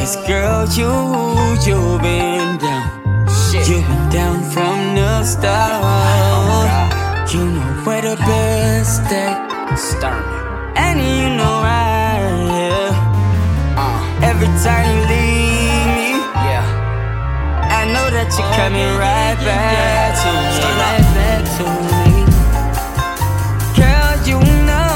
girl, you've been down. You've been down from the start. You know where the best stay. And you know right here. Every time you leave me, I know that you're coming right back to me. Right back to me. Girl, you know.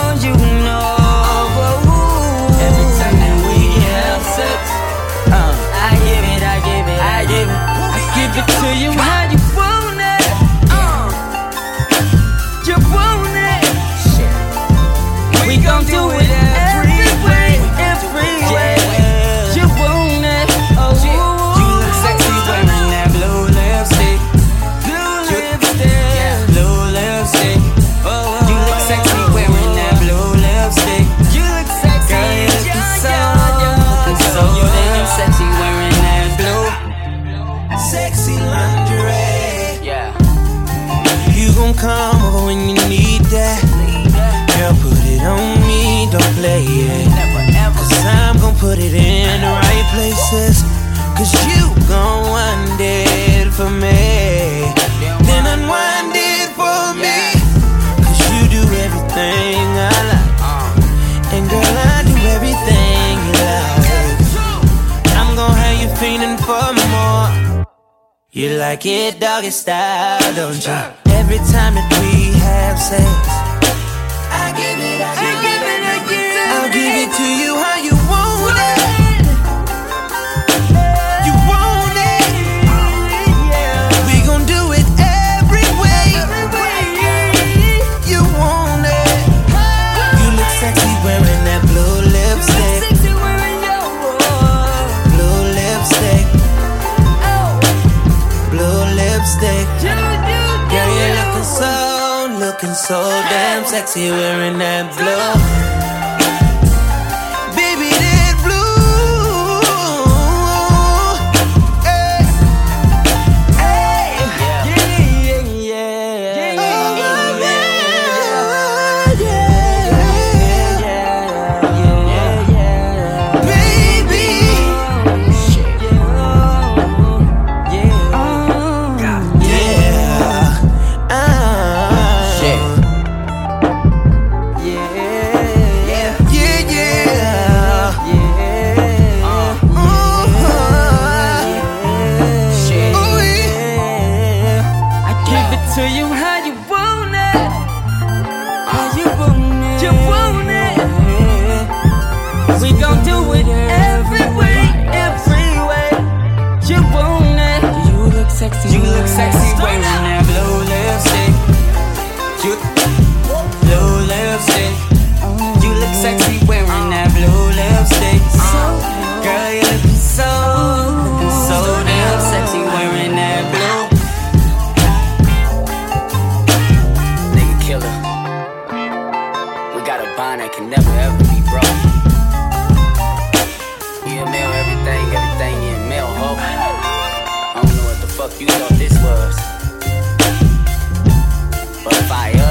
Every time that we have sex, I give it. I give it to you how you want it. You want it. We gon' do it every way. You want it. Oh, you look sexy wearing that blue lipstick. Blue lipstick. Oh, you look sexy wearing that blue lipstick. You look sexy. Girl, you looking so damn sexy wearing that blue. Sexy lingerie. Yeah. You gon' come over when you need that. Girl, put it on me, don't play it. Cause I'm gon' put it in the right places. Cause you gon' wind it for me, then unwind it for me. Cause you do everything I like, and girl, I do everything you like. I'm gon' have you feeling for more. You like it doggy style, don't you? Every time that we have sex, I give it. I'll give it to you how you want it. You want it. We gon' do it every way. You want it. You look sexy wearing that blue lipstick. Blue lipstick. Blue lipstick. Girl, you're looking so damn sexy wearing that blue. Baby, that blue. Hey. Yeah. Baby. To you how you want it. You want it. We gon' do it every way. You want it. You look sexy wearing that blue lipstick. Blue lipstick. You look sexy wearing that blue lipstick. Girl, you looking so damn sexy wearing that blue. We got a bond that can never ever be broke. You mail everything you mail, ho. I don't know what the fuck you thought this was, but if I